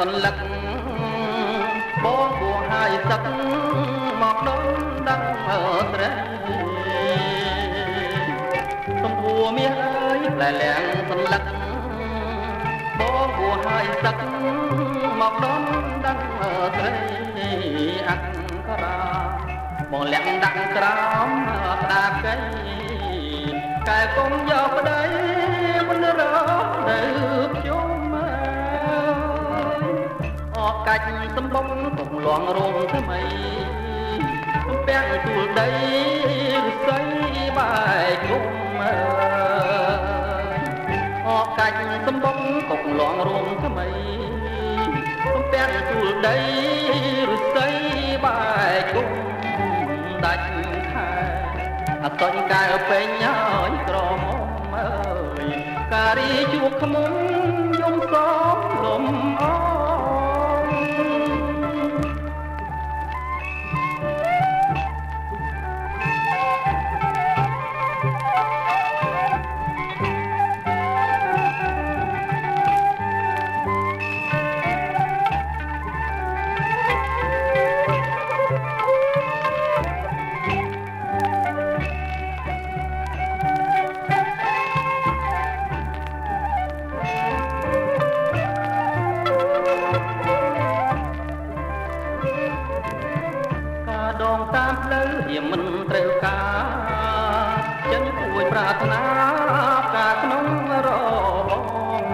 សន្លឹកបងគួរហើយសឹកមកដល់ដឹងត្រីសំពួរមាសអើយតែលៀងសន្លឹកបងគួរហើយសឹកមកដល់ដឹងត្រីអក្សរាបងលាក់ដាក់ក្រោមក្តារកៃកែកុំយកប្តីមិនរកនៅខ្ញុំអកកាច់សំបងទុកលងរងថ្មីសំពាំងទូលដីរស័យបែកគុំអកកាច់សំបងទុកលងរងថ្មីសំពាំងទូលដីរស័យបែកគុំដាច់ខែអត់តញកែពេញហើយក្រមុំអើយការីជួបខ្មុំយំសំលំអដងតាមផ្លូវវាមិនត្រូវការចិនពួយប្រាថ្នាការក្នុងរបង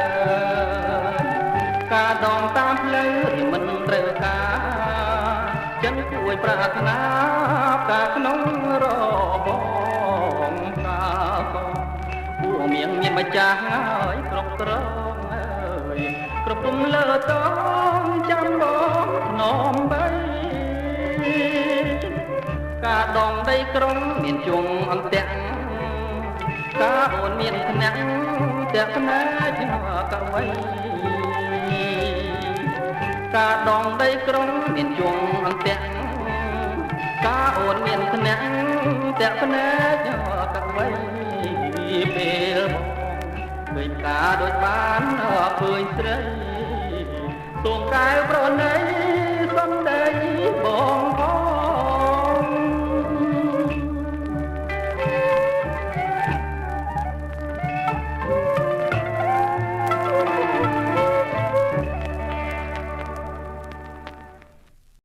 ការដងតាមផ្លូវវាមិនត្រូវការចិនពួយប្រាថ្នាការក្នុងរបងការពួកមៀងមានម្ចាស់ហើយគ្រប់គ្រងអើយគ្រប់គុំលើតងចាំបងភ្នំបីការដងដីក្រុងមានជុំអន្ទាក់ការអូនមានថ្នាក់តែផ្នែកកវៃការដងដីក្រុងមានជុំអន្ទាក់ការអូនមានថ្នាក់តែផ្នែកកវៃពេលឃើញការដូចបានឃើញស្រីទងកែវប្រណី